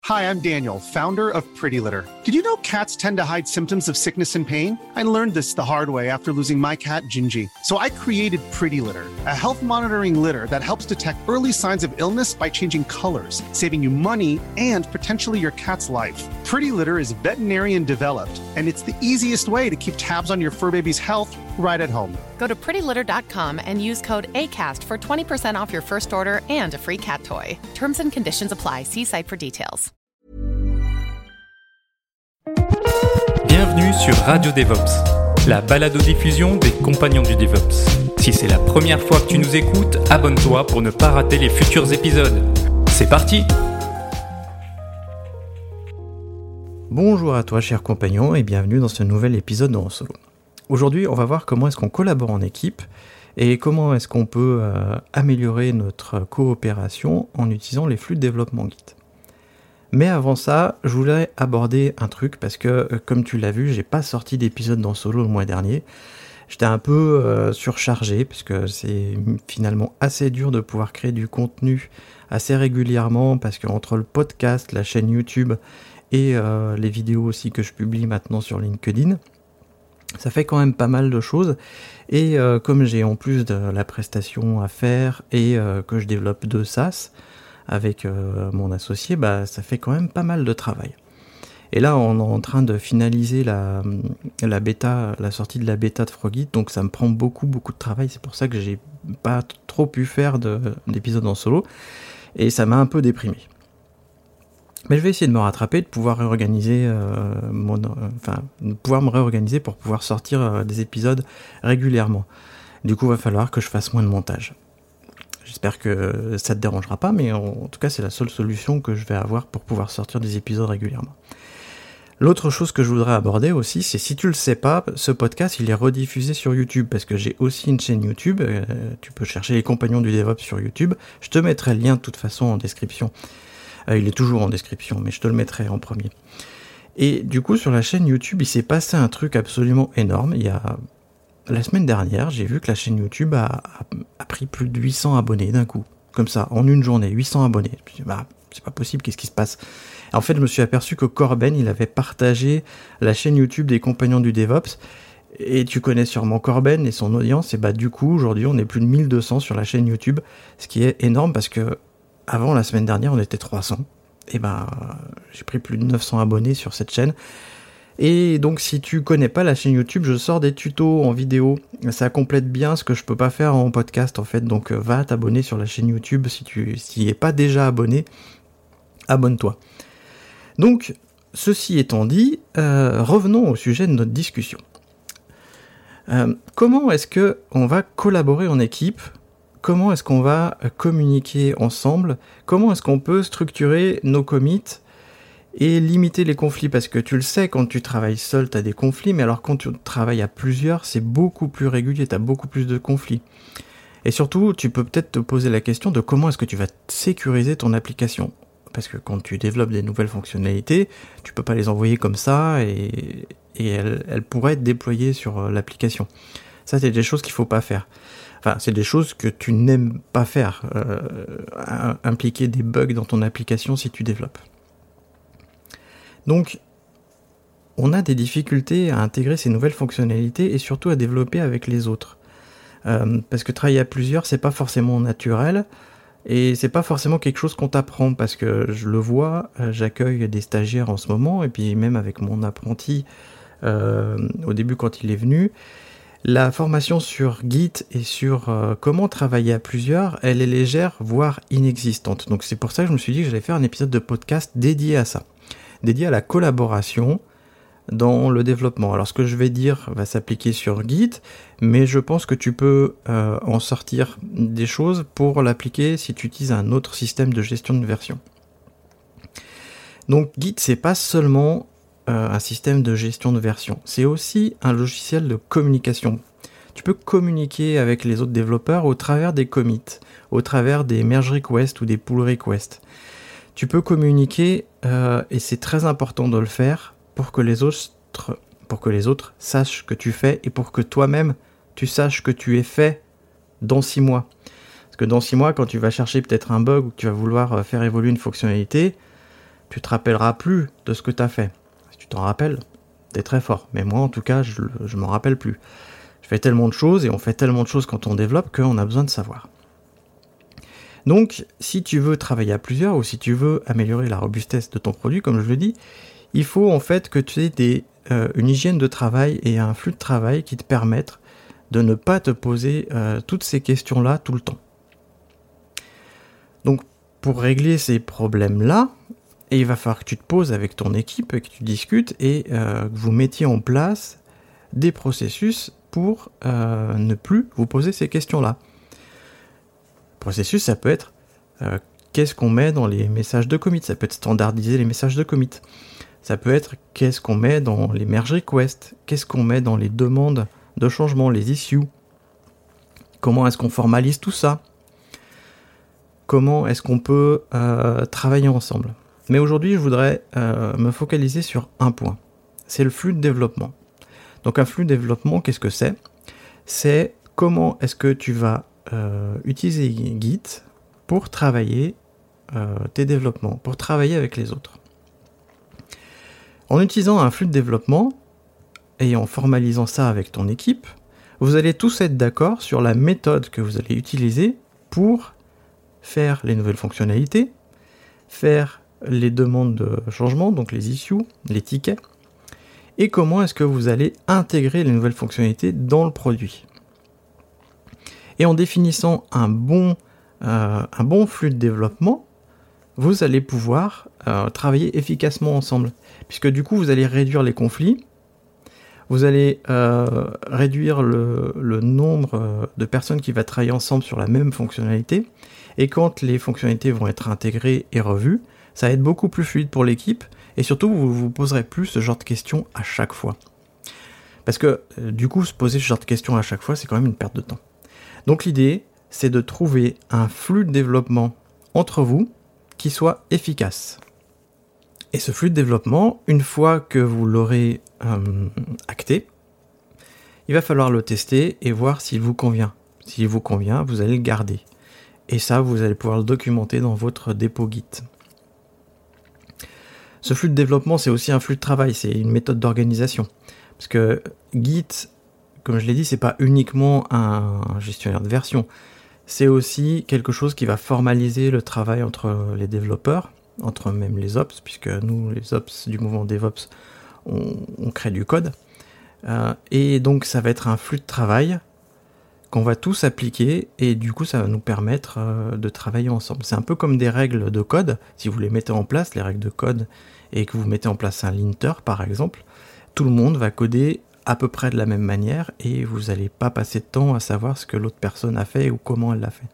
Hi, I'm Daniel, founder of Pretty Litter. Did you know cats tend to hide symptoms of sickness and pain? I learned this the hard way after losing my cat, Gingy. So I created Pretty Litter, a health monitoring litter that helps detect early signs of illness by changing colors, saving you money and potentially your cat's life. Pretty Litter is veterinarian developed, and it's the easiest way to keep tabs on your fur baby's health right at home. Go to prettylitter.com and use code ACAST for 20% off your first order and a free cat toy. Terms and conditions apply. See site for details. Bienvenue sur Radio DevOps, la balado-diffusion des compagnons du DevOps. Si c'est la première fois que tu nous écoutes, abonne-toi pour ne pas rater les futurs épisodes. C'est parti! Bonjour à toi chers compagnons et bienvenue dans ce nouvel épisode de En Solo. Aujourd'hui on va voir comment est-ce qu'on collabore en équipe et comment est-ce qu'on peut améliorer notre coopération en utilisant les flux de développement Git. Mais avant ça, je voulais aborder un truc parce que, comme tu l'as vu, j'ai pas sorti d'épisode d'En Solo le mois dernier. J'étais un peu surchargé parce que c'est finalement assez dur de pouvoir créer du contenu assez régulièrement parce qu'entre le podcast, la chaîne YouTube et les vidéos aussi que je publie maintenant sur LinkedIn, ça fait quand même pas mal de choses. Et comme j'ai en plus de la prestation à faire et que je développe 2 SaaS, avec mon associé, ça fait quand même pas mal de travail. Et là, on est en train de finaliser la bêta, la sortie de la bêta de Frogit, donc ça me prend beaucoup de travail. C'est pour ça que j'ai pas trop pu faire d'épisodes en solo, et ça m'a un peu déprimé. Mais je vais essayer de me rattraper, de pouvoir réorganiser me réorganiser pour pouvoir sortir des épisodes régulièrement. Du coup, il va falloir que je fasse moins de montage. J'espère que ça te dérangera pas, mais en tout cas, c'est la seule solution que je vais avoir pour pouvoir sortir des épisodes régulièrement. L'autre chose que je voudrais aborder aussi, c'est si tu le sais pas, ce podcast, il est rediffusé sur YouTube, parce que j'ai aussi une chaîne YouTube, tu peux chercher les compagnons du DevOps sur YouTube, je te mettrai le lien de toute façon en description. Il est toujours en description, mais je te le mettrai en premier. Et du coup, sur la chaîne YouTube, il s'est passé un truc absolument énorme. La semaine dernière, j'ai vu que la chaîne YouTube a pris plus de 800 abonnés d'un coup. Comme ça, en une journée, 800 abonnés. Je me suis dit, c'est pas possible, qu'est-ce qui se passe ? Et en fait, je me suis aperçu que Corben, il avait partagé la chaîne YouTube des compagnons du DevOps. Et tu connais sûrement Corben et son audience. Et du coup, aujourd'hui, on est plus de 1200 sur la chaîne YouTube. Ce qui est énorme parce que avant, la semaine dernière, on était 300. Et j'ai pris plus de 900 abonnés sur cette chaîne. Et donc si tu connais pas la chaîne YouTube, je sors des tutos en vidéo, ça complète bien ce que je peux pas faire en podcast en fait, donc va t'abonner sur la chaîne YouTube si tu n'y es pas déjà abonné, abonne-toi. Donc ceci étant dit, revenons au sujet de notre discussion. Comment est-ce que on va collaborer en équipe ? Comment est-ce qu'on va communiquer ensemble ? Comment est-ce qu'on peut structurer nos commits ? Et limiter les conflits, parce que tu le sais, quand tu travailles seul, tu as des conflits, mais alors quand tu travailles à plusieurs, c'est beaucoup plus régulier, tu as beaucoup plus de conflits. Et surtout, tu peux peut-être te poser la question de comment est-ce que tu vas sécuriser ton application. Parce que quand tu développes des nouvelles fonctionnalités, tu peux pas les envoyer comme ça, et elles pourraient être déployées sur l'application. Ça, c'est des choses qu'il faut pas faire. Enfin, c'est des choses que tu n'aimes pas faire, impliquer des bugs dans ton application si tu développes. Donc, on a des difficultés à intégrer ces nouvelles fonctionnalités et surtout à développer avec les autres. Parce que travailler à plusieurs, c'est pas forcément naturel et c'est pas forcément quelque chose qu'on t'apprend parce que je le vois, j'accueille des stagiaires en ce moment et puis même avec mon apprenti au début quand il est venu, la formation sur Git et sur comment travailler à plusieurs, elle est légère, voire inexistante. Donc c'est pour ça que je me suis dit que j'allais faire un épisode de podcast dédié à ça. Dédié à la collaboration dans le développement. Alors ce que je vais dire va s'appliquer sur Git, mais je pense que tu peux en sortir des choses pour l'appliquer si tu utilises un autre système de gestion de version. Donc Git, c'est pas seulement un système de gestion de version, c'est aussi un logiciel de communication. Tu peux communiquer avec les autres développeurs au travers des commits, au travers des merge requests ou des pull requests. Tu peux communiquer, et c'est très important de le faire, pour que les autres sachent ce que tu fais et pour que toi-même, tu saches que tu es fait dans 6 mois. Parce que dans 6 mois, quand tu vas chercher peut-être un bug ou que tu vas vouloir faire évoluer une fonctionnalité, tu te rappelleras plus de ce que tu as fait. Si tu t'en rappelles, t'es très fort. Mais moi, en tout cas, je m'en rappelle plus. Je fais tellement de choses, et on fait tellement de choses quand on développe qu'on a besoin de savoir. Donc, si tu veux travailler à plusieurs, ou si tu veux améliorer la robustesse de ton produit, comme je le dis, il faut en fait que tu aies une hygiène de travail et un flux de travail qui te permettent de ne pas te poser toutes ces questions-là tout le temps. Donc, pour régler ces problèmes-là, il va falloir que tu te poses avec ton équipe, que tu discutes et que vous mettiez en place des processus pour ne plus vous poser ces questions-là. Processus, ça peut être qu'est-ce qu'on met dans les messages de commit, ça peut être standardiser les messages de commit, ça peut être qu'est-ce qu'on met dans les merge requests, qu'est-ce qu'on met dans les demandes de changement, les issues, comment est-ce qu'on formalise tout ça, comment est-ce qu'on peut travailler ensemble. Mais aujourd'hui, je voudrais me focaliser sur un point, c'est le flux de développement. Donc un flux de développement, qu'est-ce que c'est ? C'est comment est-ce que tu vas utiliser Git pour travailler tes développements, pour travailler avec les autres. En utilisant un flux de développement et en formalisant ça avec ton équipe, vous allez tous être d'accord sur la méthode que vous allez utiliser pour faire les nouvelles fonctionnalités, faire les demandes de changement, donc les issues, les tickets, et comment est-ce que vous allez intégrer les nouvelles fonctionnalités dans le produit. Et en définissant un bon flux de développement, vous allez pouvoir travailler efficacement ensemble. Puisque du coup, vous allez réduire les conflits, vous allez réduire le nombre de personnes qui vont travailler ensemble sur la même fonctionnalité. Et quand les fonctionnalités vont être intégrées et revues, ça va être beaucoup plus fluide pour l'équipe. Et surtout, vous ne vous poserez plus ce genre de questions à chaque fois. Parce que du coup, se poser ce genre de questions à chaque fois, c'est quand même une perte de temps. Donc l'idée, c'est de trouver un flux de développement entre vous qui soit efficace. Et ce flux de développement, une fois que vous l'aurez acté, il va falloir le tester et voir s'il vous convient. S'il vous convient, vous allez le garder. Et ça, vous allez pouvoir le documenter dans votre dépôt Git. Ce flux de développement, c'est aussi un flux de travail, c'est une méthode d'organisation. Parce que Git, comme je l'ai dit, c'est pas uniquement un gestionnaire de version. C'est aussi quelque chose qui va formaliser le travail entre les développeurs, entre même les ops, puisque nous, les ops du mouvement DevOps, on crée du code. Et donc, ça va être un flux de travail qu'on va tous appliquer, et du coup, ça va nous permettre de travailler ensemble. C'est un peu comme des règles de code. Si vous les mettez en place, les règles de code, et que vous mettez en place un linter, par exemple, tout le monde va coder à peu près de la même manière, et vous n'allez pas passer de temps à savoir ce que l'autre personne a fait ou comment elle l'a fait.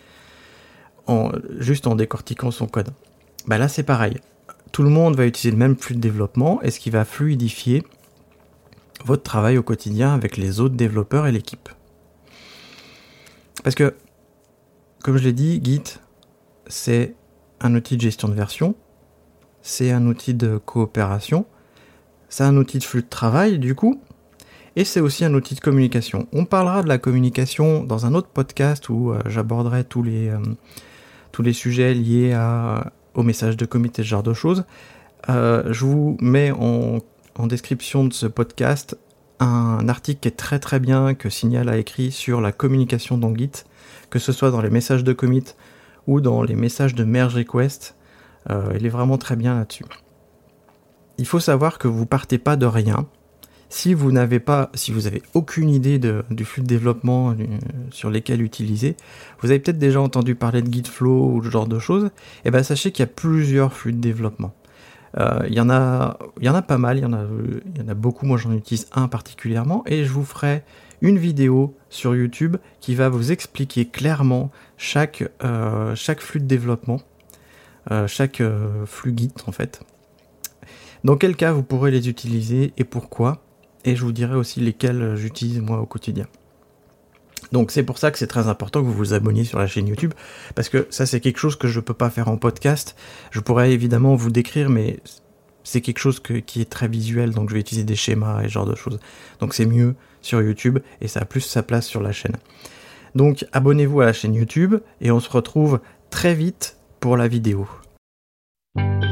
Juste en décortiquant son code. Bah là, c'est pareil. Tout le monde va utiliser le même flux de développement, et ce qui va fluidifier votre travail au quotidien avec les autres développeurs et l'équipe. Parce que, comme je l'ai dit, Git, c'est un outil de gestion de version, c'est un outil de coopération, c'est un outil de flux de travail, du coup, et c'est aussi un outil de communication. On parlera de la communication dans un autre podcast où j'aborderai tous les sujets liés au message de commit et ce genre de choses. Je vous mets en description de ce podcast un article qui est très très bien, que Signal a écrit sur la communication dans Git, que ce soit dans les messages de commit ou dans les messages de merge request. Il est vraiment très bien là-dessus. Il faut savoir que vous partez pas de rien. Si vous avez aucune idée du flux de développement sur lesquels utiliser, vous avez peut-être déjà entendu parler de Gitflow ou ce genre de choses, et ben sachez qu'il y a plusieurs flux de développement. Il y en a pas mal, il y en a beaucoup, moi j'en utilise un particulièrement, et je vous ferai une vidéo sur YouTube qui va vous expliquer clairement chaque flux de développement, chaque flux Git en fait. Dans quel cas vous pourrez les utiliser et pourquoi, et je vous dirai aussi lesquels j'utilise moi au quotidien. Donc c'est pour ça que c'est très important que vous vous abonniez sur la chaîne YouTube, parce que ça c'est quelque chose que je ne peux pas faire en podcast. Je pourrais évidemment vous décrire, mais c'est quelque chose qui est très visuel, donc je vais utiliser des schémas et ce genre de choses. Donc c'est mieux sur YouTube, et ça a plus sa place sur la chaîne. Donc abonnez-vous à la chaîne YouTube, et on se retrouve très vite pour la vidéo.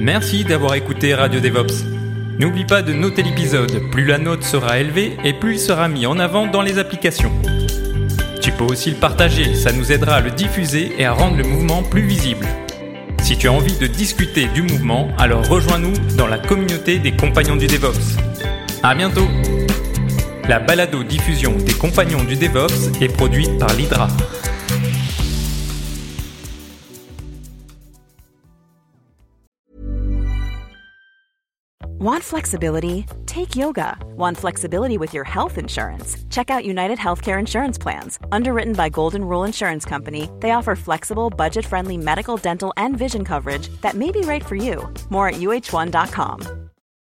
Merci d'avoir écouté Radio DevOps. N'oublie pas de noter l'épisode, plus la note sera élevée et plus il sera mis en avant dans les applications. Tu peux aussi le partager, ça nous aidera à le diffuser et à rendre le mouvement plus visible. Si tu as envie de discuter du mouvement, alors rejoins-nous dans la communauté des compagnons du DevOps. À bientôt! La balado-diffusion des compagnons du DevOps est produite par l'Hydra. Want flexibility? Take yoga. Want flexibility with your health insurance? Check out United Healthcare Insurance Plans. Underwritten by Golden Rule Insurance Company, they offer flexible, budget-friendly medical, dental, and vision coverage that may be right for you. More at uh1.com.